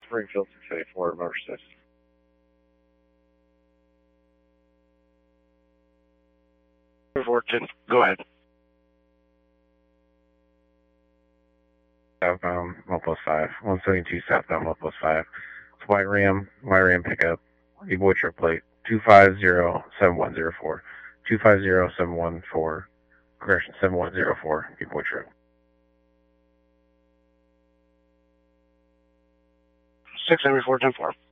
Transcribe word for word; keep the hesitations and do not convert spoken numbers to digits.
Springfield six eighty-four, motor six. Fortune, go ahead. Southbound, one plus five. one seventy-two southbound, one plus five. It's White Ram, White Ram pickup. Evo trip plate two five zero seven one zero four. two five zero seven one four. Correction, seven one zero four. Evo trip. six Henry four ten four.